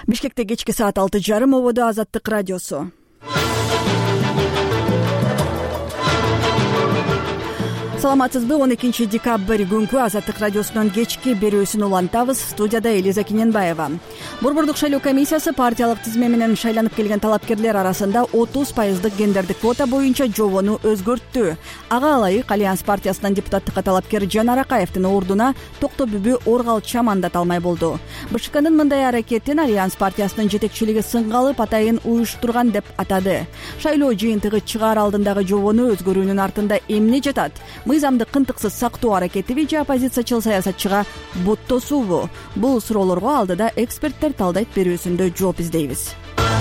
Бишкекте кечки саат 6:30 ободо Азаттык радиосу. Саламатсызбы? 12 декабрь күнкү Азаттык радиосунун кечки берүүсүн улантабыз. Студияда Элиза Кененбаева. Борбордук шайлоо комиссиясы партиялык тизме менен шайланып келген талапкерлер арасында 30% гендердик квота боюнча жобону өзгөрттү. Ага ылайык Альянс партиясынан депутаттыкка талапкер Жанар Акаевдин ордуна Токтогүбү Оргалча мандат алмай болду. БШКнын мындай аракетин Альянс партиясынын жетекчилиги сынга алып, атайын уюштурган деп атады. Шайлоо жыйынтыгы чыгаар алдындагы жобону өзгөрүүнүн артында эмне жатат? Мыйзамды кынтыксыз сактоо аракетиби же оппозициячыл саясатчыга боттосуубу? Бул суроолорго алдыда эксперттер талдайт берүүсүндө жооп издейбиз.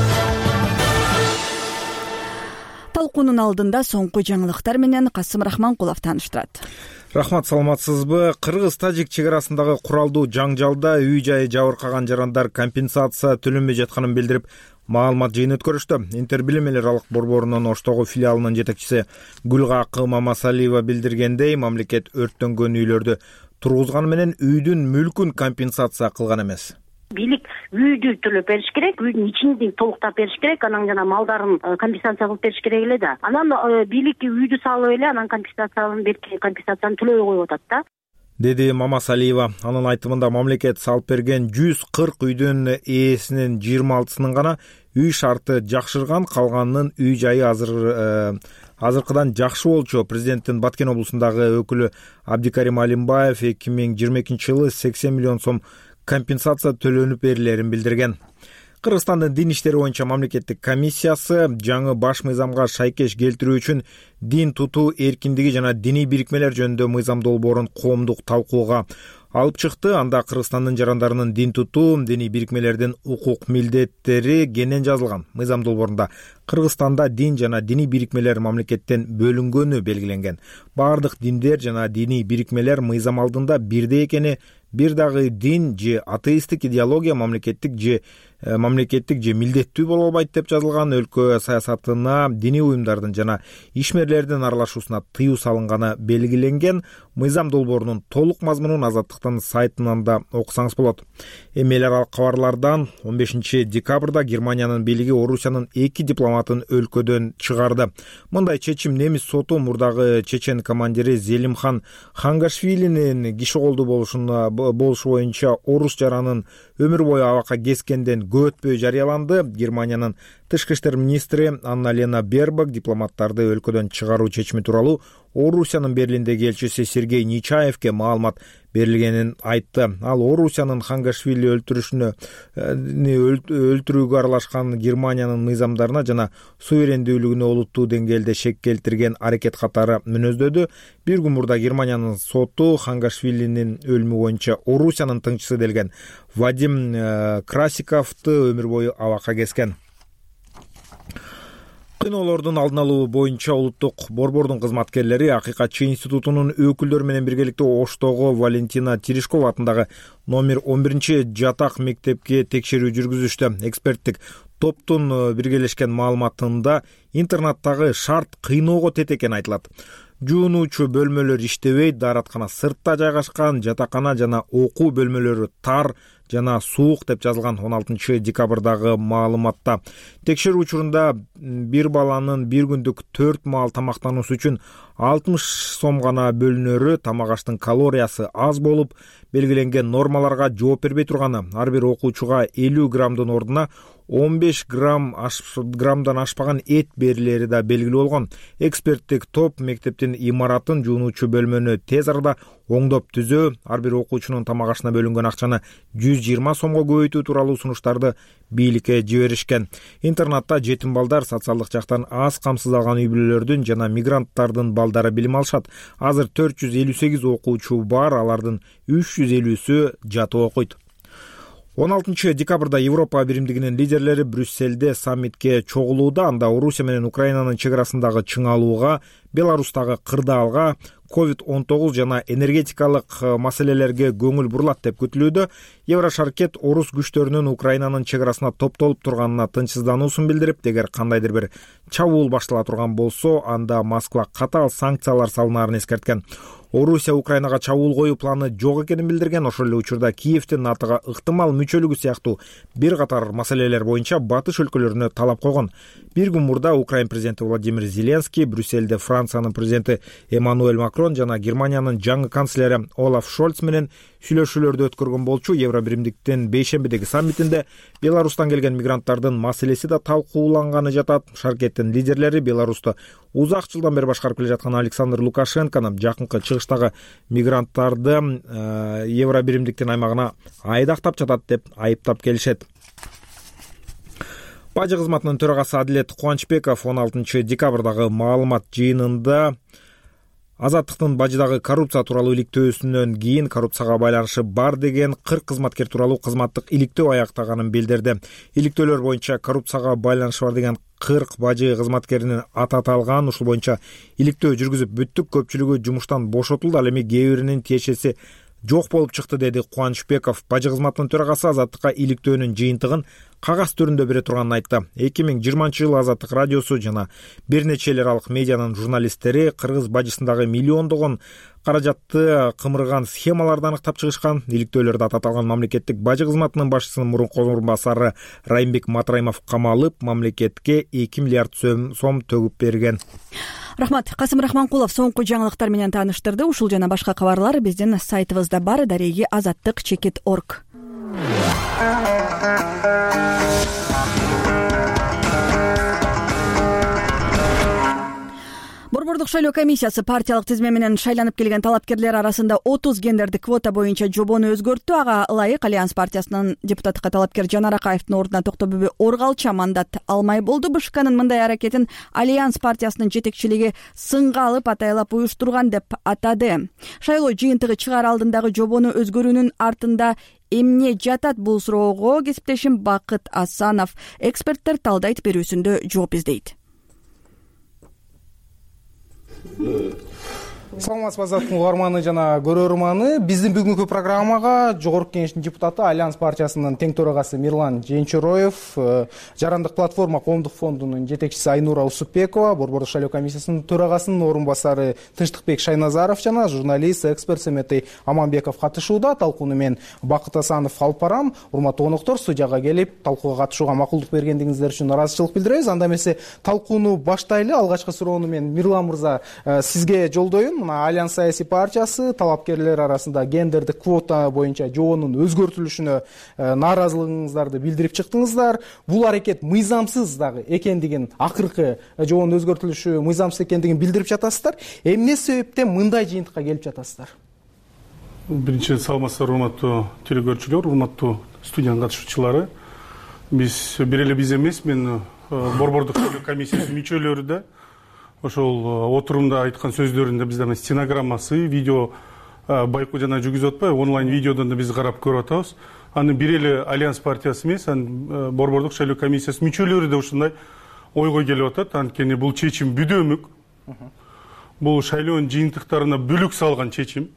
Талкуунун алдында соңку жаңылыктар менен Касым Рахманкулов тааныштырат. Рахмат, саламатсызбы? Кыргыз-тажик чек арасындагы куралдуу жаңжалда үй-жайы жабыркаган жарандар компенсация төлөнбөй жатканын билдирип, маалымат жыйын өткөрүштү. Интербилим эл аралык борборунун Оштогу филиалынын жетекчиси Гүлгакы Мамасалиева билдиргендей, мамлекет өрттөнгөн үйлөрдү тургузганы менен үйдүн мүлкүн компенсация кылган эмес. Бийлик үйдү төлөп бериш керек, үйдүн ичиндин толуктап бериш керек, анан жана малдарын компенсация кылып бериш керек эле да. Анан бийлик үйдү салып эле, анан компенсацияны төлөбөй коюп атат да, деди Мамасалиева. Анын айтымында мамлекет салып берген 140 үйдүн ээсинин 26-сынын гана үй шарты жакшырган, калганынын үй жайы азыркыдан жакшы болчу. Президенттин Баткен облусундагы өкүлү Абдикарим Алимбаев 2022 жылы 80 миллион сом компенсация төлөнүп берилерин билдирген. Кыргызстандын дин иштери боюнча мамлекеттик комиссиясы жаңы баш мыйзамга шайкеш келтирүү үчүн дин тутуу эркиндиги жана диний бирикмелер жөнүндө мыйзам долбоорун коомдук талкууга алып чыкты. Анда Кыргызстандын жарандарынын дин тутуу, диний бирикмелердин укук милдеттери кенен жазылган. Мыйзам долбоорунда Кыргызстанда дин жана диний бирикмелер мамлекеттен бөлүнгөнү белгиленген. Бардык диндер жана диний бирикмелер мыйзам алдында бирдей экени, бир дагы дин же атеисттик идеология мамлекеттик же милдеттүү боло албайт деп жазылган. Өлкө саясатына диний уюмдардын жана ишмерлердин аралашуусуна тыюу салынганы белгиленген. Мыйзам долбоорунун толук мазмунун Азаттыктын сайтынан да окусаңыз болот. Эл аралык кабарлардан 15 декабрда Германиянын бийлиги Орусиянын 2 дипломатын өлкөдөн чыгарды. Мындай чечим немис соту мурдагы чечен командири Зелимхан Хангашвилинин киши колдуу болушу боюнча орус жаранын өмүр бою абакка кескенден көп өтпөй жарыяланды. Германиянын тышкы иштер министри Анна-Лена Бербак дипломаттарды өлкөдөн чыгаруу чечими тууралуу Орусиянын Берлиндеги элчиси Сергей Нечаевке маалымат берилгенин айтты. Ал Орусиянын Хангашвили өлтүрүүгө аралашкан Германиянын мыйзамдарына жана суверендүүлүгүнө олуттуу деңгээлде шек келтирген аракет катары мүнөздөдү. Бир күн мурда Германиянын соту Хангашвилинин өлүмү боюнча Орусиянын тыңчысы делген Вадим Красиковду өмүр бою абакка кескен. Кыйноолордун алдын алуу боюнча улуттук борбордун кызматкерлери Акыйкатчы институтунун өкүлдөрү менен биргеликте Оштогу Валентина Терешкова атындагы номер 11 жатак мектепке текшерүү жүргүзүштү. Эксперттик топтун биргелешкен маалыматында интернаттагы шарт кыйноого тет экени айтылат. Жуунуучу бөлмөлөр иштебей, даараткана сыртта жайгашкан, жатакана жана окуу бөлмөлөрү тар жана суук деп жазылган 16 декабрдагы маалыматта. Текшерүү учурунда бир баланын бир күндүк 4 маал тамактануусу үчүн 60 сом гана бөлүнөрү, тамак аштын калориясы аз болуп, белгиленген нормаларга жооп бербей турганы, ар бир окуучуга 50 граммдын ордуна 15 граммдан ашпаган эт берилери да белгилүү болгон. Эксперттик топ мектептин имаратын, жуунуучу бөлмөнү тез арада оңдоп түзөө, ар бир окуучунун тамак ашына бөлүнгөн акчаны 120 сомго көбөйтүү тууралуу сунуштарды бийликке жиберишкен. Интернатта жетим балдар, социалдык жактан аз камсыз алган үй бүлөлөрдүн жана мигранттардын балдары билим алышат. Азыр 458 окуучу бар, алардын 350сү жатып окуйт. 16 декабрда Европа биримдигинин лидерлери Брюсселде саммитке чогулууда. Анда Орусия менен Украинанын чек арасындагы чыңалууга Беларустагы кырдаалга, COVID-19 жана энергетикалык маселелерге көңүл бурулат деп күтүлүүдө. Еврошаркет орус күчтөрүнүн Украинанын чек арасына топтолуп турганына тынчсыздануусун билдирип, эгер кандайдыр бир чабуул баштала турган болсо, анда Москва катаал санкциялар салынаарын эскерткен. Орусия Украинага чабуул коюу планы жок экенин билдирген. Ошол эле учурда Киевдин НАТОга ыктымал мүчөлүгү сыяктуу бир катар маселелер боюнча батыш өлкөлөрүнө талап койгон. Бир күн мурда Украин президенти Владимир Зеленский, Брюссельде Франциянын президенти Эммануэль Макрон жана Германиянын жаңы канцлери Олаф Шольц менен сүйлөшүүлөрдү өткөргөн болчу. Евробиримдиктин бейшембидеги саммитинде Беларустан келген мигранттардын маселеси да талкууланганы жатат. Шаркеттин лидерлери Беларусту узак жылдан бери башкарып келе жаткан Александр Лукашенкону жакынкы чыгыштагы мигранттарды Евробиримдиктин аймагына айдактап жатат деп айыптап келишет. Бажы кызматынын төрагасы Адилет Кубанычбеков 16 декабрдагы маалымат жыйынында Азаттыктын бажыдагы коррупция тууралуу иликтөөсүнөн кийин коррупцияга байланышы бар деген 40 кызматкер тууралуу кызматтык иликтөө аяктаганын билдирди. Иликтөөлөр боюнча коррупцияга байланышы бар деген 40 бажы кызматкеринин аты аталган. Ушул боюнча иликтөө жүргүзүп бүттүк, көпчүлүгү жумуштан бошотулду, ал эми кээ биринин тиешеси жок болуп чыкты, деди Кубанычбеков. Бажы кызматынын төрагасы Азаттыкка иликтөөнүн жыйынтыгын кагаз түрүндө бере турганын айтты. 2020 жылы Азаттык радиосу жана бир нече эл аралык медианын журналисттери кыргыз бажысындагы миллиондогон каражатты кымырган схемаларды аныктап чыгышкан. Иликтөөлөрдө аты аталган мамлекеттик бажы кызматынын башчысынын мурунку орун басары Райымбек Матраимов камалып, мамлекетке 2 миллиард сом төгүп берген. Рахмат. Касым Рахманкулов соңку жаңылыктар менен тааныштырды. Ушул жана башка кабарлар биздин сайтыбызда бар, daregi-azаттык.org. Борбордук шайлоо комиссиясы партиялык тизме менен шайланып келген талапкерлер арасында 30 гендердик квота боюнча жобону өзгөрттү. Ага ылайык Альянс партиясынын депутаттыкка талапкер Жанар Акаевдин ордуна Токтобүбү Оргалча мандат алмай болду. БШКнын мындай аракетин Альянс партиясынын жетекчилиги сынга алып атайлап уюштурган деп атады. Шайлоо жыйынтыгы чыгаар алдындагы жобону өзгөрүүнүн артында эмне жатат, бул суроого кесиптешим Бакыт Асанов эксперттер талдайт берүүсүндө жооп издейт. Саламатсызбы Азаттыктын угарманы жана көрөрманы. Биздин бүгүнкү программага Жогорку Кеңештин депутаты, Альянс партиясынын тең төрагасы Мирлан Женчуроев, Жарандык платформа коомдук фондунун жетекчиси Айнура Усупбекова, Борбордук шайлоо комиссиясынын төрагасынын орун басары Тынчтыкбек Шайназаров жана журналист, эксперт Семетей Аманбеков катышууда. Талкууну мен Бакыт Асанов алып барам. Урматтуу коноктор, студияга келип талкууга катышууга макулдук бергендиңиздер үчүн ыраазычылык билдиребиз. Анда эмесе талкууну баштайлы. Алгачкы суроону мен Мирлан мырза сизге жолдоюн. Альянс саясий партиясы талапкерлер арасында гендердик квота боюнча жобонун өзгөртүлүшүнө нааразылыгыңыздарды билдирип чыктыңыздар. Бул аракет мыйзамсыз дагы экендигин, акыркы жобонун өзгөртүлүшү мыйзамсыз экендигин билдирип жатасыздар. Эмне себептен мындай жыйынтыкка келип жатасыздар? Биринчи саламатсыздар, урматтуу телекөрүүчүлөр, урматтуу студиянын катышуучулары. Бир эле биз эмес, мен Борбордук шайлоо комиссиясынын мүчөлөрү да ошол отурумда айткан сөздөрүндө бизде стенограммасы, видео байкоо жана жүргүзүп атпайбы, онлайн видеодон да биз карап көрүп атабыз. Аны бир эле Альянс партиясы эмес, Борбордук шайлоо комиссиясынын мүчөлөрү да ушундай ойго келип атат. Анткени бул чечим бүдөмүк. Бул шайлоонун жыйынтыктарына бүлүк салган чечим.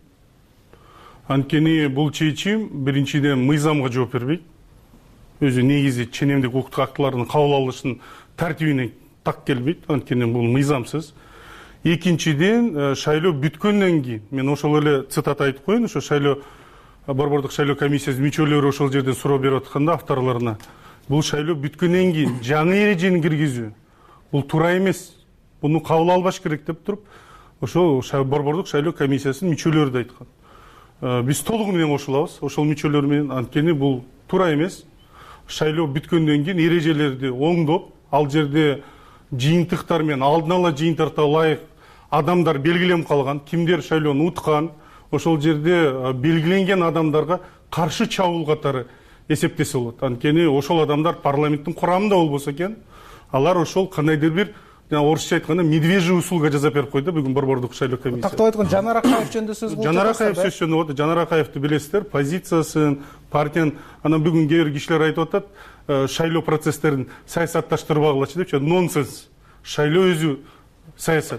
Анткени бул чечим биринчиден мыйзамга жооп бербейт. Өзү негизи ченемдик укуктук актылардын кабыл алышынын тартибине так келбейт, анткени бул мыйзамсыз. Экинчиден, шайлоо бүткөндөн кийин, мен ошол эле цитата айтып коеюн, ошо шайлоо Борбордук шайлоо комиссиясынын мүчөлөрү ошол жерден суроо берип атканда авторлоруна, бул шайлоо бүткөндөн кийин жаңы эрежени киргизүү бул туура эмес, буну кабыл албаш керек деп туруп, ошол Борбордук шайлоо комиссиясынын мүчөлөрү да айткан. Биз толугу менен кошулабыз ошол мүчөлөр менен, анткени бул туура эмес. Шайлоо бүткөндөн кийин эрежелерди оңдоп, ал жерде жыйынтыктар менен алдын ала жыйынтыкка ылайык адамдар белгиленип калган, кимдер шайлоону уткан, ошол жерде белгиленген адамдарга каршы чабуул катары эсептесе болот. Анткени ошол адамдар парламенттин курамында болбосо экен, алар ошол кандайдыр бир орусча айтканда медвежий услуга жасап берип койду бүгүн Борбордук шайлоо комиссиясы. Тактап айткан Жанар Акаев жөнүндө сөз болуп жатат. Жанар Акаев сөз жөнүндө болот. Жанар Акаевди билесиздер, позициясын, партиянын, анан бүгүн кээ бир кишилер айтып атат, шайлоо процесстерин саясатташтырбагылачы депчи. Нонсенс. Шайлоо өзү саясат.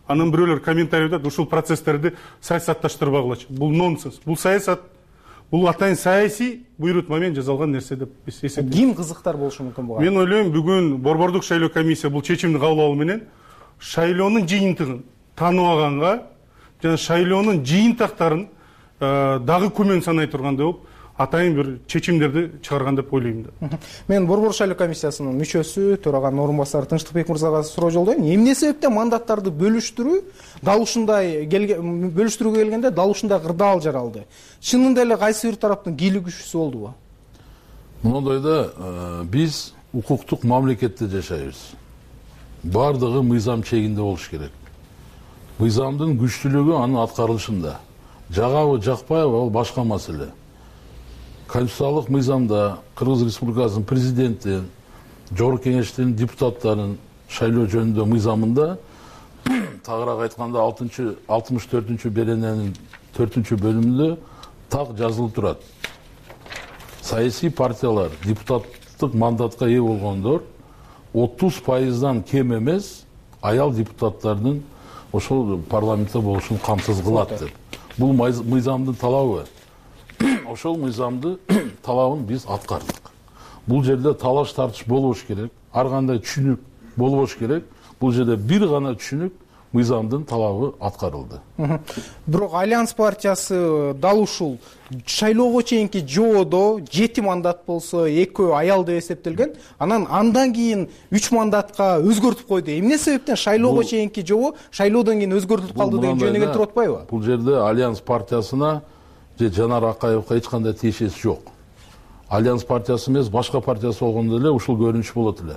Анан бирөөлөр комментарийде ушул процесстерди саясатташтырбагылачы. Бул нонсенс. Бул саясат, бул атайын саясий буйрутма менен жасалган нерсе деп биз эсептейбиз. Ким кызыктар болушу мүмкүн буга? Мен ойлойм, бүгүн Борбордук шайлоо комиссия бул чечимди кабыл алуу менен шайлоонун жыйынтыгын таанып алганга жана шайлоонун жыйынтыктарын дагы көмөн санай тургандай болуп, атайын бир чечимдерди чыгарган деп ойлойм да. Мен Борбордук шайлоо комиссиясынын мүчөсү, төраганын орун-басары Тынчтыкбек мырзага суроо жолдойм. Эмне себептен мандаттарды бөлүштүрүү дал ушундай бөлүштүрүүгө келгенде дал ушундай кырдаал жаралды? Чынында эле кайсы бир тараптын кийлүү күчүсү болдубу? Мындайда биз укуктук мамлекетте жашайбыз. Бардыгы мыйзам чегинде болуш керек. Мыйзамдын күчтүүлүгү анын аткарылышында. Жагабы, жакпайбы, ал башка маселе. Конституциялык мыйзамда Кыргыз Республикасынын президенти, Жогорку Кеңештин депутаттарын шайлоо жөнүндө мыйзамында тагыраак айтканда 64 берененин 4-бөлүмүндө так жазылып турат. Саясий партиялар депутаттык мандатка ээ болгондор 30%дан кем эмес аял депутаттардын ошол парламентте болушун камсыз кылат деп. Бул мыйзамдын талабы. Ошол мыйзамды талабын биз аткардык. Бул жерде талаш тартыш болбош керек, ар кандай түшүнүк болбош керек. Бул жерде бир гана түшүнүк мыйзамдын талабы аткарылды. Бирок Альянс партиясы дал ушул шайлоого чейинки жоодо 7 мандат болсо, 2 аял деп эсептелген. Андан кийин 3 мандатка өзгөртүп койду. Эмне себептен шайлоого чейинки жоо шайлоодон кийин өзгөртүлүп калды деген жөнүнө келтирип атпайбы? Бул жерде Альянс партиясына же Жанар Акаевга эч кандай тиешеси жок. Альянс партиясы эмес, башка партиясы болгондо эле ушул көрүнүш болот эле.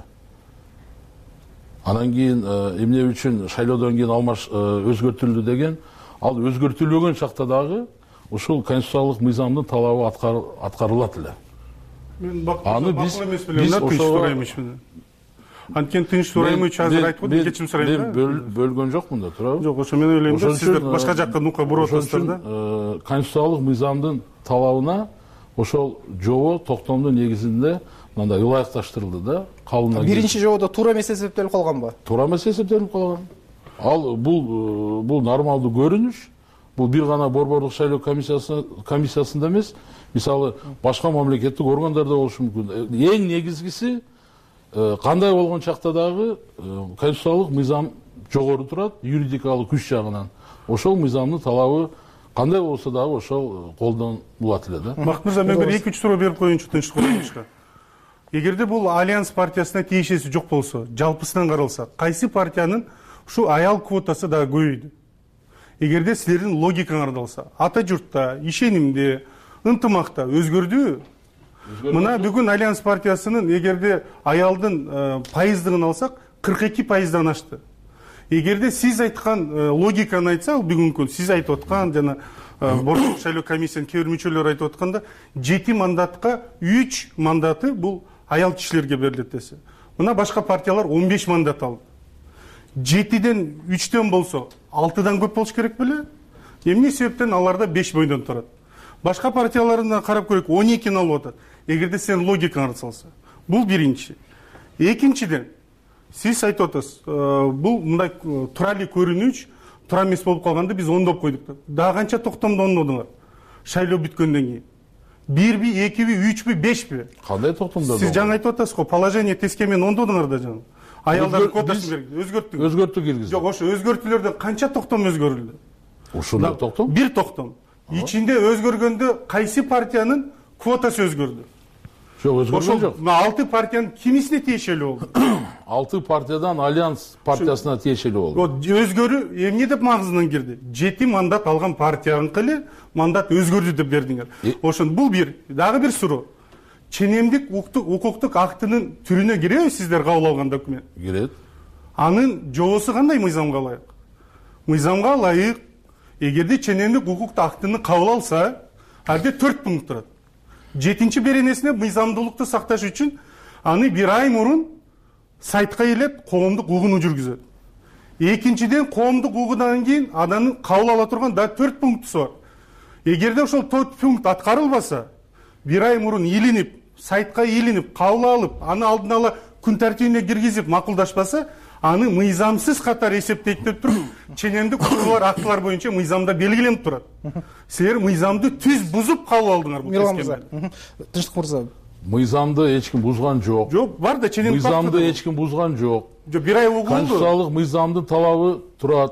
Анан кийин эмне үчүн шайлоодон кийин өзгөртүлдү деген, ал өзгөртүлбөгөн чакта дагы ушул конституциялык мыйзамдын талабы аткарылат эле. Мен бакыл эмес белем, тынч сураймын. Анткени Тынч Сураймович азыр айтып атты, кечирим сурайм. Мен бөлгөн жокмун да, туурабы? Жок, ошо мен ойлойм да, сиздер башка жакка нукка буруп атасыздар да. Конституциялык мыйзамдын талабына ошол жоо токтомдун негизинде мындай ылайыкташтырылды да. Биринчи жоодо туура эмес эсептелип калганбы? Туура эмес эсептелип калган. Ал бул нормалдуу көрүнүш. Бул бир гана Борбордук шайлоо комиссиясында эмес, мисалы башка мамлекеттик органдарда болушу мүмкүн. Эң негизгиси кандай болгон чакта дагы конституциялык мыйзам жогору турат, юридикалык күч жагынан. Ошол мыйзамдын талабы кандай болсо дагы ошол колдонулат эле да. Бакыт мырза, мен бир 2-3 суроо берип коеюнчу Тынч Сураймовичке. Эгерде бул Альянс партиясына тиешеси жок болсо, жалпысынан каралса, кайсы партиянын ушу аял квотасы дагы көбөйдү? Эгерде силердин логикаңарды алса, ата журтта, ишенимде, ынтымакта өзгөрдүбү? Мына бүгүн Альянс партиясынын эгерде аялдын пайыздыгын алсак, 42%дан ашты. Эгерде сиз айткан логиканы айтса, бүгүнкү сиз айтып аткан жана Борбордук шайлоо комиссиянын кээ бир мүчөлөрү айтып атканда 7 мандатка 3 мандаты бул аял кишилерге берилет десе. Мына башка партиялар 15 мандат алды. 7ден 3төн болсо 6дан көп болуш керек беле? Эмне себептен аларда 5 бойдон турат? Башка партияларына карап көрөйүк, 12-ни алып атат. Эгерде сен логикаңарды салса. Бул биринчи. Экинчиден, сиз айтып атасыз, бул мындай турали көрүнүш, тура эмес болуп калганды биз ондоп койдук. Дагы канча токтомду ондодуңар? Шайлоо бүткөндөн кийин. 1би, 2би, 3би, 5би? Кандай токтомдор? Сиз жаңы айтып атасыз го, положение теске менен ондодуңар да жаңы. Аялдардын квотасын өзгөрттүңүз. Өзгөрттүк киргиздик. Жок, ошо өзгөртүүлөрдөн канча токтом өзгөрүлдү? Ушундай токтом? Бир токтом. Ичинде өзгөргөндө кайсы партиянын квотасы өзгөрдү? Жок, өзгөргөн жок. 6 партиянын кимисине тиешелүү болду? 6 партиядан Альянс партиясына тиешелүү болду. Өзгөрүү эмне деп магызынан кирди? 7 мандат алган партияныкы эле мандат өзгөрдү деп бердиңер. Ошон бул бир, дагы бир суроо. Ченемдик укуктук актынын түрүнө киреби сиздер кабыл алган документ? Кирет. Анын жоосу кандай мыйзамга ылайык? Мыйзамга ылайык. Эгерде ченемдик укуктук актыны кабыл алса, алде 4 пункт турат. 7-чи беренесине мыйзамдуулукту сакташ үчүн аны бир ай мурун сайтка келип коомдук угууну жүргүзөт. Экинчиден, коомдук угуудан кийин анын кабыл ала турган да 4 пунктусу бар. Эгерде ошол 4 пункт аткарылбаса, бир ай мурун илинип, сайтка илинип, кабыл алып, аны алдын ала күн тартибине киргизип макулдашпаса, аны мыйзамсыз катары эсептейт деп туруп ченемдик укугулар актылар боюнча мыйзамда белгиленип турат. Силер мыйзамды түз бузуп кабыл алдыңар бул мырза. Тынчтык мырза. Мыйзамды эч ким бузган жок. Жок, бар да ченемдик мыйзамды эч ким бузган жок. Жок, бир ай болду. Конституциялык мыйзамдын талабы турат.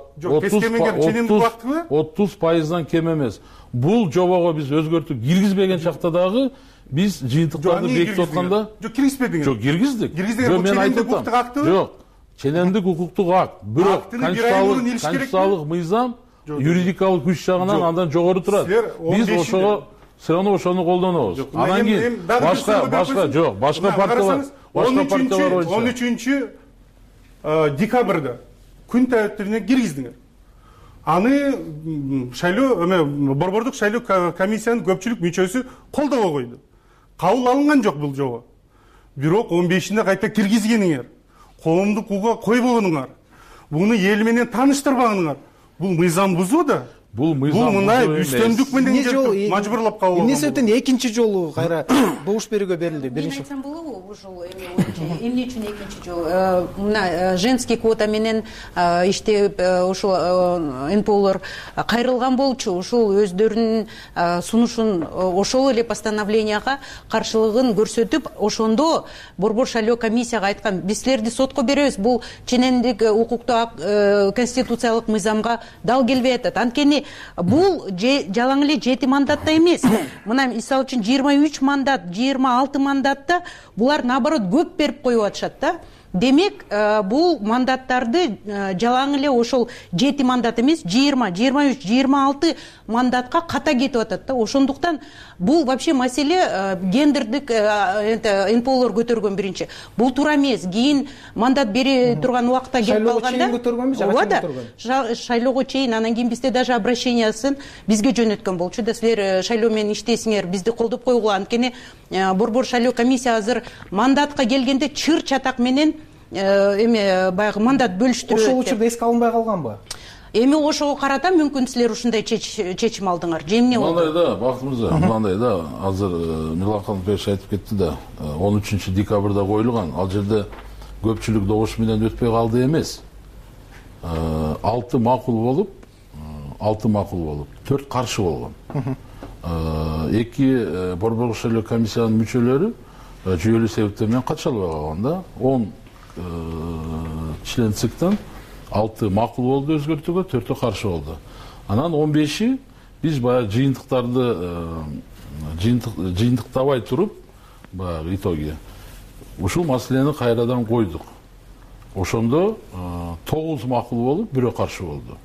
30% кем эмес. Бул жобого биз өзгөртүп киргизбеген чакта дагы биз жыйынтыктарды бекитип атканда жок, киргизбедиңер. Жок, киргиздик. Киргиздиңер, бул ченемдик укуктук актыбы? Жок. Ченемдик укуктук акт. Бирок конституциялык мыйзам юридикалык күч жагынан андан жогору турат. Биз ошону колдонобуз. Анан кийин башка партиялар 13 декабрда күн тәртибине киргиздиңер. Аны борбордук шайлоо комиссиянын көпчүлүк мүчөсү колдобой койду. Кабыл алынган жок бул жобо. Бирок 15-inde кайта киргизгениңер, коомдук укугга койбогонуңар, буну эл менен тааныштырбагыңар. Бул мыйзам бузуу да. Бул мындай үстөмдүк менен мажбурлап кабыл алган. Эмне себептен экинчи жолу кайра добуш берүүгө берилди? Биринчи айтсам болобу, ушул эмне үчүн экинчи жол? Мына женский квота менен иштеп ушул НПОлор кайрылган болчу. Ушул өздөрүнүн сунушун ошол эле постановленияга каршылыгын көрсөтүп, ошондо борбор шайлоо комиссияга айткан, биз силерди сотко беребиз. Бул ченемдик укуктуу конституциялык мыйзамга дал келбей атат. Анткени бул жалаң эле 7 мандатта эмес. Мына мисалы үчүн 23 мандат, 26 мандатта булар наоборот көп берип коюп атышат да. Демек, бул мандаттарды жалаң эле ошол 7 мандат эмес, 20, 23, 26 мандатка ката кетип атат да. Ошондуктан бул вообще маселе гендердик НПОлор көтөргөн биринчи. Бул туура эмес. Кийин мандат бере турган убакта келип калганда шайлоого чейин, анан кийин бизде даже обращениясын бизге жөнөткөн болчу да. Силер шайлоо менен иштейсиңер, бизди колдоп койгула. Анткени борбор шайлоо комиссия азыр мандатка келгенде чыр чатак менен баягы мандат бөлүштүрөт. Ошол учурда эске алынбай калганбы? Эми ошого карата мүмкүн силер ушундай чечим алдыңар. Эмне болду? Мындай да, Бакыт мырза, мындай да, азыр Мирлан Канатбекович айтып кетти да, 13 декабрда коюлган. Ал жерде көпчүлүк добуш менен өтпөй калды эмес. 6 макул болуп, 4 каршы болгон. 2 борборлук шайлоо комиссиянын мүчөлөрү жүйөлүү себептер менен катыша албай калган да. 10 член ЦИКтан 6 макул болду өзгөртүүгө, 4 каршы болду. Анан 15 биз баягы жыйынтыктабай туруп, баягы итоги ушул маселени кайрадан койдук. Ошондо 9 макул болуп, 1 каршы болду.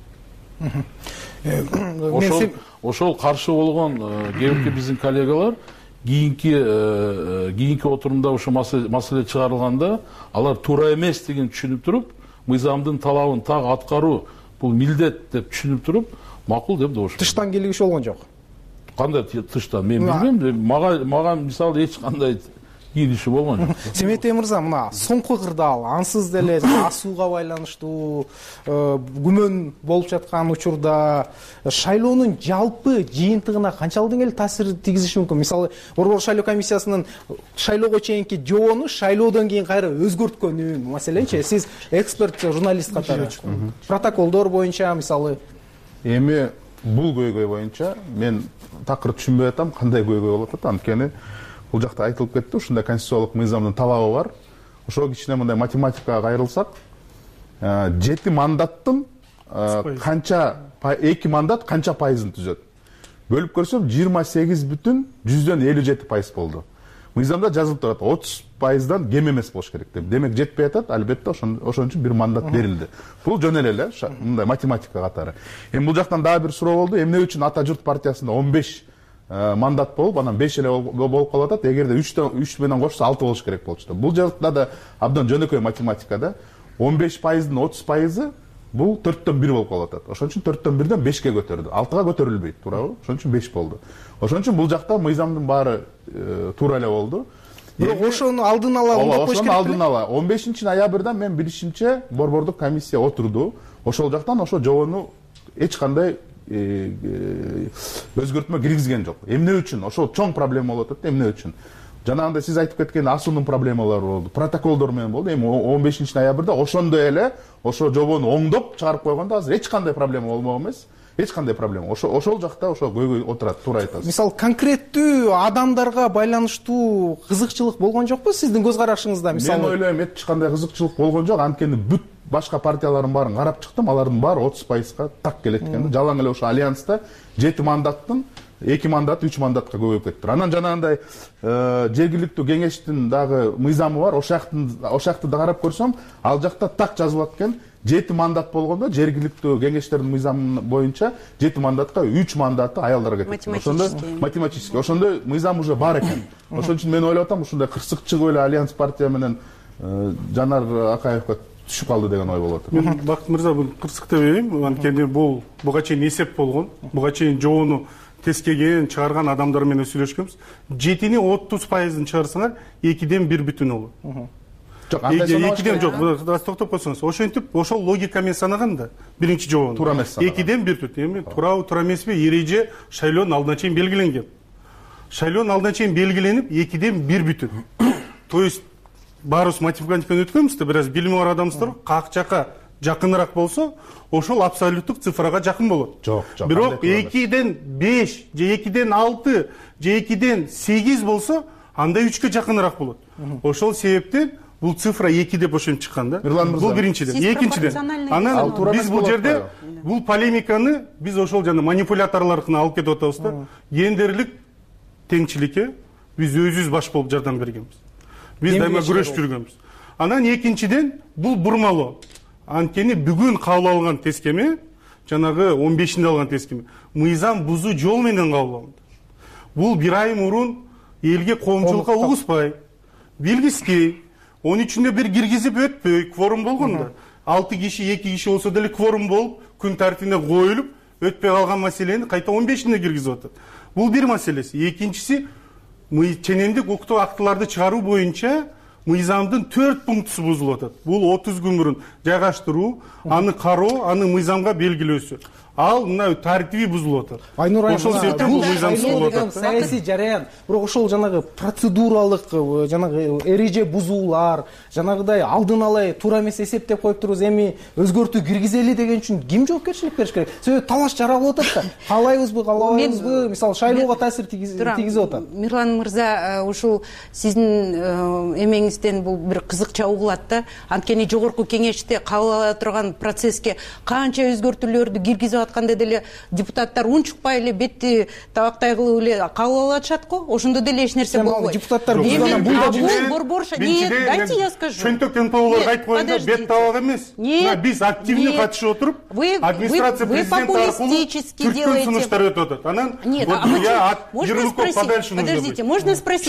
Ошол каршы болгон кээ биздин коллегалар кийинки отурумда ошо маселе чыгарылганда алар туура эмес деген түшүнүп туруп, мыйзамдын талабын так аткаруу бул милдет деп түшүнүп туруп, макул деп добуш. Тыштан келгиш болгон жок. Кандай тыштан? Мен билбейм. Мага мисалы эч кандай кириши болгон жок. Семетей мырза, мына соңку кырдаал ансыз деле асууга байланыштуу күмөн болуп жаткан учурда шайлоонун жалпы жыйынтыгына канчалык деңгээлде таасир тийгизиши мүмкүн? Мисалы, борбор шайлоо комиссиясынын шайлоого чейинки жобону шайлоодон кийин кайра өзгөрткөнү, маселенчи, сиз эксперт, журналист катары протоколдор боюнча мисалы эми бул көйгөй боюнча мен такыр түшүнбөй атам, кандай көйгөй болуп атат. Анткени бул жакта айтылып кетти, ушундай конституциялык мыйзамдын талабы бар. Ошо кичине мындай математикага кайрылсак, 7 мандаттын канча 2 мандат канча пайызын түзөт? Бөлүп көрсөм 28,57% болду. Мыйзамда жазылып турат, 30%дан кем эмес болуш керек деп. Демек жетпей атат, албетте ошон үчүн 1 мандат берилди. Бул жөн эле мындай математика катары. Эми бул жактан дагы бир суроо болду. Эмне үчүн Ата журт партиясында 15 мандат болуп, анан 5 эле болуп калып атат. Эгерде 3 менен кошсо 6 болуш керек болчу. Бул жакта да абдан жөнөкөй математика да. 15%дын 30% бул 4төн 1 болуп калып атат. Ошон үчүн 4төн 1ден 5ке көтөрүлдү. 6га көтөрүлбөйт, туурабы? Ошон үчүн 5 болду. Ошон үчүн бул жакта мыйзамдын баары туура эле болду. Бирок ошону алдын ала оңдоп коюш керек. Алдын ала 15 ноябрда мен билишимче борбордук комиссия отурду. Ошол жактан ошо жобону эч кандай өзгөртмө киргизген жок. Эмне үчүн? Ошол чоң проблема болуп атат. Эмне үчүн? жанагындай сиз айтып кеткен асуунун проблемалары болду, протоколдор менен болду. Эми 15 ноябрда ошондой эле ошо жобону оңдоп чыгарып койгондо азыр эч кандай проблема болмок эмес. Эч кандай проблема. Ошол жакта ошо көйгөй отурат, туура айтасыз. Мисалы конкреттүү адамдарга байланыштуу кызыкчылык болгон жокпу сиздин көз карашыңызда? Мен ойлойм, эч кандай кызыкчылык болгон жок. Анткени бүт башка партиялардын баарын карап чыктым, алардын баары 30%га так келет экен. Жалаң эле ошо альянста 7 мандаттын 2 мандат 3 мандатка көбөйүп кетти. Анан жанагындай жергиликтүү кеңештин дагы мыйзамы бар. Ошакты да карап көрсөм, ал жакта так жазылат экен. 7 мандат болгондо жергиликтүү кеңештердин мыйзамы боюнча 7 мандатка 3 мандаты аялдарга кетет. Математически. Ошондой мыйзам уже бар экен. Ошон үчүн мен ойлоп атам, ушундай кырсыкчы эле альянс партия менен Жанар Акаевге түшүп калды деген ой болот. Бакыт мырза, бул кырсык деп эйм. Анткени бул буга чейин эсеп болгон. Буга чейин жобону тескеген, чыгарган адамдар менен сүйлөшкөнбүз. 7-ни 30%-ын чыгарсаңар 2ден 1 бүтүн болот. Жок, андай санабаш. 2ден жок, аз токтоп койсоңуз. Ошентип, ошол логика менен санаганда биринчи жобону. Туура эмес. 2ден 1 бүтүн. Эми туура эмеспи? Эреже шайлоонун алдына чейин белгиленген. Шайлоонун алдына чейин белгиленип 2ден 1 бүтүн. То есть баарыбыз математиканы өткөнбүз да, бир аз билими бар адамсыздар, как жака жакыныраак болсо, ошол абсолюттук цифрага жакын болот. Жок. Бирок 2ден 5 же 2ден 6 же 2ден 8 болсо, анда 3кө жакыныраак болот. Ошол себептен бул цифра 2 деп ошентип чыккан да. Бул биринчиден. Экинчиден, анан биз бул жерде бул полемиканы биз ошол жана манипуляторлор аркылуу алып кетип атабыз да. Гендерлик теңчиликке биз өзүбүз баш болуп жардам бергенбиз. Биз дайыма күрөшүп жүргөнбүз. Анан экинчиден бул бурмалоо. Анткени бүгүн кабыл алган тескеме, жанагы 15-нде алган тескеме, мыйзам бузуу жол менен кабыл алынды. Бул бир ай мурун элге коомчулукка угуспай, билгиспей, 13-нде бир киргизип өтпөй, кворум болгон да. 6 киши, 2 киши болсо деле кворум болуп, күн тартибине коюлуп, өтпөй калган маселени кайта 15-нде киргизип атат. Бул бир маселеси. Экинчиси, ченемдик укуктук актыларды чыгаруу боюнча мыйзамдын 4 пунктусу бузулуп атат. Бул 30 күн мурун жайгаштыруу, аны кароо, аны мыйзамга белгилөөсү. Ал мына тартиби бузулуп атат. Айнур айым, ошол себептен бул мыйзамсыз болуп атат. Саясий жараян, бирок ошол жанагы процедуралык, жанагы эреже бузуулар, жанагыдай алдын ала туура эмес эсептеп коюп турубуз, эми өзгөртүү киргизели деген үчүн ким жоопкерчилик бериш керек? Себеби талаш жаралып атат да. Каалайбызбы, каалабайбызбы? Мисалы шайлоого таасир тийгизип атат. Мирлан мырза, ушул сиздин эмеңизден бул бир кызыкча угулат да. Анткени жогорку кеңеште кабыл ала турган процесске канча өзгөртүүлөрдү киргизип атканда деле депутаттар унчукпай эле бетти табактай кылып эле кабыл алышат го. Ошондо деле эч нерсе болбойт. Депутаттар бул борборша. Нет, дайте я скажу. Чөнтөк НПОлорго айтып коюңда, бет табак эмес. Биз активный катышып отуруп, администрация президента аркылуу түркөн сунуштар өтүп атат. Анан я от ярлыков подальше нужно быть. Подождите, можно спросить?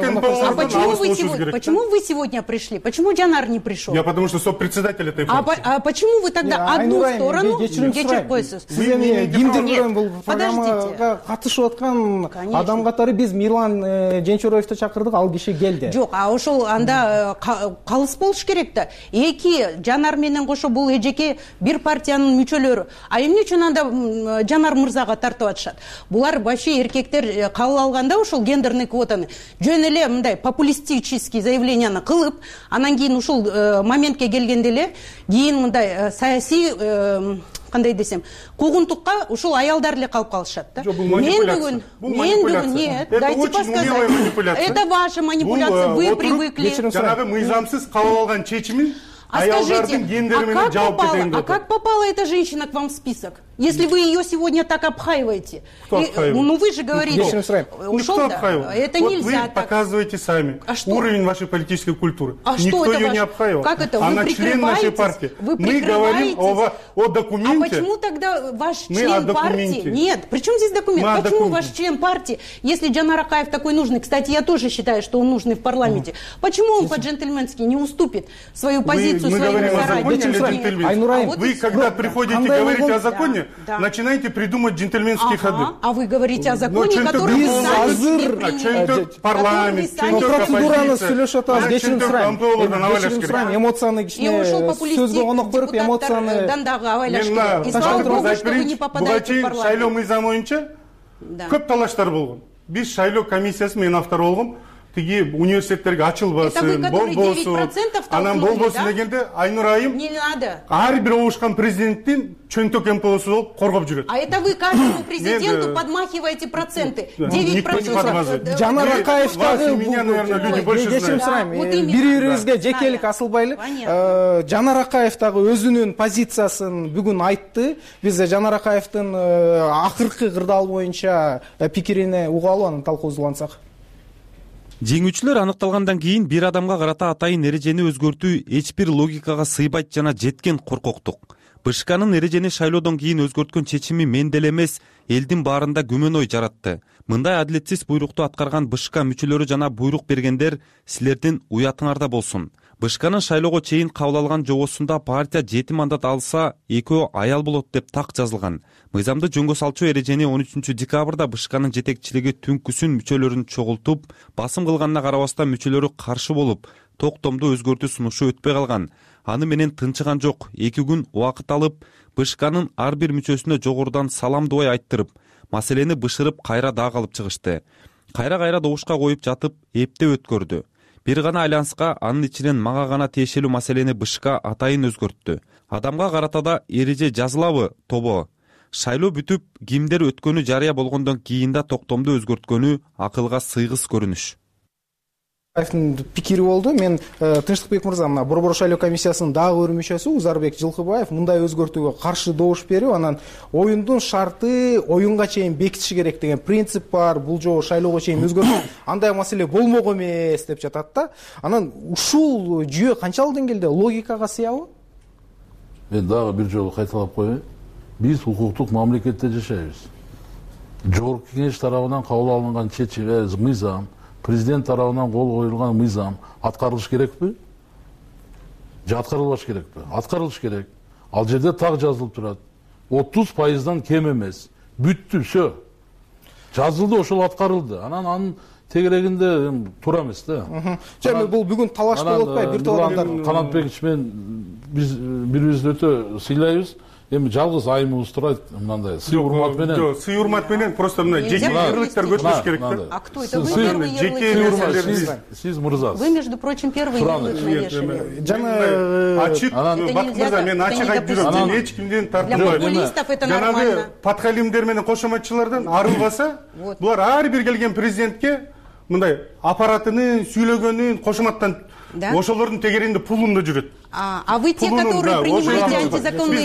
А почему вы сегодня пришли? Почему Жанар не пришел? Я потому что сопредседатель этой фракции. А почему вы тогда одну сторону кечирпойсуз? Сиз эми кимдир бирөө бул программага катышып аткан адам катары биз Мирлан Женчуроевду чакырдык, ал киши келди. Жок, а ошол анда калыс болуш керек да. Эки Жанар менен кошо бул эжеке бир партиянын мүчөлөрү. А эмне үчүн анда Жанар мырзага тартып атышат? Булар вообще эркектер кабыл алганда ошол гендерный квотаны жөн эле мындай популистический заявленияны кылып, анан кийин ушул моментке келгенде эле кийин мындай саясий кандай десем, куугунтукка ушул аялдар эле калып калышат да. Мен бүгүн нет, дайте подсказать. Это ваша манипуляция, вы привыкли. Жанагы мыйзамсыз кабыл алган чечимин аялдардын гендери менен жаап кетейин. А как попала эта женщина к вам в список? Если вы ее сегодня так обхаиваете. Кто обхаивает? Ну вы же говорите, ушел, это нельзя. Вы показываете сами уровень вашей политической культуры. Никто ее не обхаивал. Как это? Она член нашей партии. Мы говорим о документе. А почему тогда ваш член партии? Нет, при чем здесь документ? Почему ваш член партии, если Жанар Акаев такой нужный, кстати, я тоже считаю, что он нужный в парламенте, почему он по-джентльменски не уступит свою позицию своим заранее? Вы, когда приходите говорить о законе, начинаете придумать джентльменские ходы. А вы говорите о законе, который вы сами себе приняли. Парламент, процедураны сүйлөшүп атабыз, кечирим сурайм. Эмоцияны кичине сөзгө конок берип, эмоцияны дандагы авайлаш керек. И слава богу, что вы не попадаете в парламент. Шайлоо мыйзамы боюнча көп талаштар болгон. Биз шайлоо комиссиясы, мен автор болгом, тиги университеттерге ачылбасын, болбосун, анан болбосун дегенде Айнур айым не надо. Ар бир обушкан президенттин чөнтөк эмплоосу болуп коргоп жүрөт. А это вы каждому президенту подмахиваете проценты. 9%. Жанар Акаевдагы меня, наверное, люди больше знают. Кечирим сурайм, бири-бирибизге жекелик асылбайлы. Жанар Акаев дагы өзүнүн позициясын бүгүн айтты. Биз Жанар Акаевдин акыркы кырдаал боюнча пикирине угалы, анан талкуузлансак. Жеңүүчүлөр аныкталгандан кийин бир адамга карата атайын эрежени өзгөртүү эч бир логикага сыйбайт жана жеткен коркоктук. БШКнын эрежени шайлоодон кийин өзгөрткөн чечими мен деле эмес, элдин баарында күмөн ой жаратты. Мындай адилетсиз буйрукту аткарган БШК мүчөлөрү жана буйрук бергендер силердин уятыңарда болсун. БШКнын шайлоого чейин кабыл алган жобосунда партия 7 мандат алса, 2 аял болот деп так жазылган. Мыйзамды жөнгө салчу эрежени 13 декабрда БШКнын жетекчилиги түнкүсүн мүчөлөрүн чогултуп, басым кылганына карабастан мүчөлөрү каршы болуп, токтомду өзгөртүү сунушу өтпөй калган. Аны менен тынчыган жок. 2 күн убакыт алып, БШКнын ар бир мүчөсүнө жогорудан салам дубай айттырып, маселени бышырып кайра дагы алып чыгышты. Кайра добушка коюп жатып, эптеп өткөрдү. Бир гана айланска, анын ичинен мага гана тиешелүү маселени БШК атайын өзгөрттү. Адамга карата да эреже жазылабы, тобо? Шайлоо бүтүп, кимдер өткөнү жарыя болгондон кийин да токтомду өзгөрткөнү акылга сыйгыс көрүнүш. Пикири болду. Мен Тынчтыкбек мырза, мына Борбор шайлоо комиссиясынын дагы бир мүчөсү Узарбек Жылкыбаев мындай өзгөртүүгө каршы добуш берип, анан оюндун шарты оюнга чейин бекитиш керек деген принцип бар. Бул жолу шайлоого чейин өзгөртүү андай маселе болмок эмес деп жатат да. Анан ушул жүйө канчалык деңгээлде логикага сыябы? Мен дагы бир жолу кайталап коеюн. Биз укуктук мамлекетте жашайбыз. Жогорку кеңеш тарабынан кабыл алынган чечим, мыйзам, президент тарабынан кол коюлган мыйзам аткарылыш керекпи? Же аткарылбаш керекпи? Аткарылыш керек. Ал жерде так жазылып турат. 30%дан кем эмес. Бүттү, всё. Жазылды, ошол аткарылды. Анан тегерегинде туура эмес да. Жана бул бүгүн талаш болуп атпайбы? Бир топ адамдар. Канатбекович менен биз бири-бирибизди өтө сыйлайбыз. Эми жалгыз айымыбыз турат мындай сый урмат менен. Жок, сый урмат менен просто мына жеке ярлыктарга өтүш керек да. А кто это? Вы первый ярлык. Сиз мырзасыз. Вы, между прочим, первый ярлык навешали. Жана ачык, Бакыт мырза, мен ачык айтып жүрөм. Мен эч кимден тартынбайм. Для популистов это нормально. Жанагы подхалимдер менен кошоматчылардан арылбаса, булар ар бир келген президентке мындай аппаратынын, сүйлөгөнүн, кошоматтан ошолордун тегеринде пулунда жүрөт. А вы те, которые принимаете антизаконные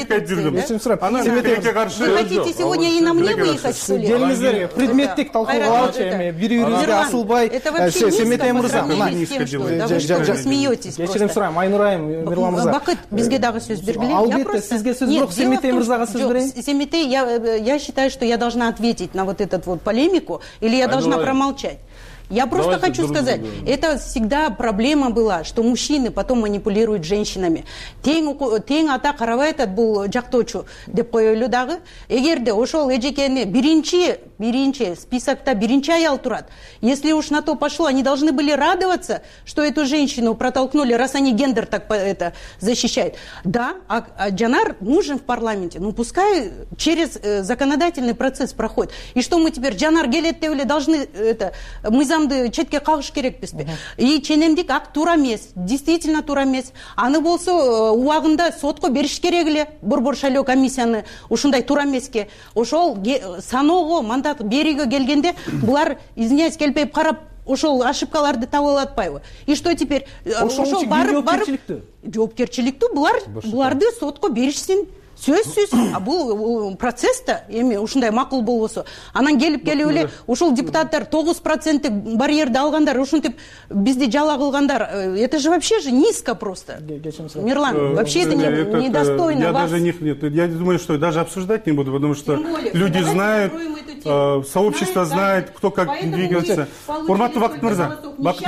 конституции. Вы хотите сегодня и на мне выехать, что ли? Келиңиздер, предметтик талкууга алчу эми бири-бирибизге асылбай. Это вообще низко Вы смеетесь просто. Кечирим сурайм, Айнур айым, Мирлан мырза. Бакыт, бизге дагы сөз бергиле. Албетте, сизге сөз бирок Семетей мырзага сөз берейин. Семетей, я считаю, что я должна ответить на вот эту вот полемику, или я должна промолчать. Я просто хочу сказать, это всегда проблема была, что мужчины потом манипулируют женщинами. Тең ата карабайт бул жактоочу деп коелу дагы. Эгерде ошол эжекени биринчи списокта биринчи аял турат. Если уж на то пошло, они должны были радоваться, что эту женщину протолкнули, раз они гендер так это защищают. Да, а Жанар нужен в парламенте. Ну пускай через законодательный процесс проходит. И что мы теперь Жанар Гелеттевле должны это мыйзамды четке кагыш керекпизби? И ченемдик ак туура эмес, действительно туура эмес. Аны болсо убагында сотко бериш керек эле. Борбор шайлоо комиссияны ушундай туура эмеске. Ошол саноого мандат берүүгө келгенде булар извиняюсь келбей карап ошол ошибкаларды таба алып атпайбы? И что теперь? Ошол барып жоопкерчиликтүү буларды сотко беришсин. Сөзсүз, а бул процесста эми ушундай макул болбосо, анан келип эле ушул депутаттар 9% барьерди алгандар, ушинтип бизди жала кылгандар, это же вообще же низко просто. Мирлан, вообще это недостойно я вас. Даже я думаю, что даже обсуждать не буду, потому что люди знают, сообщество знает, кто как двигается. Урматтуу Бакыт мырза,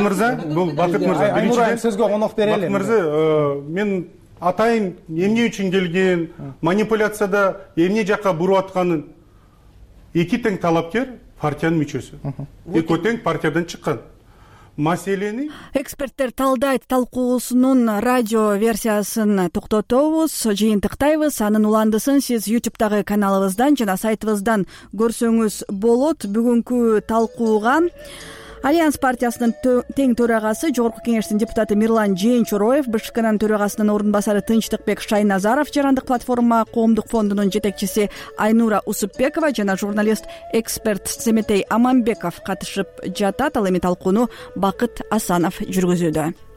Айнур сөзгө конок берели. Бакыт мырза, мен атайын эмне үчүн келген, манипуляцияда эмне жакка буруп атканын эки тең талапкер партиянын мүчөсү. Экөө тең партиядан чыккан. Маселени эксперттер талдайт. Талкуусунун радио версиясын токтотобуз, жыйынтыктайбыз. Анын уландысын сиз YouTube'дагы каналыбыздан жана сайтыбыздан көрсөңүз болот. Бүгүнкү талкууга Альянс партиясынын тең төрагасы, жогорку кеңештин депутаты Мирлан Жээнчуроев, БШКнын төрагасынын орун басары Тынчтыкбек Шайназаров, Жарандык платформа коомдук фондунун жетекчиси Айнура Усупбекова жана журналист эксперт Семетей Аманбеков катышып жатат. Ал эми талкууну Бакыт Асанов жүргүзүүдө.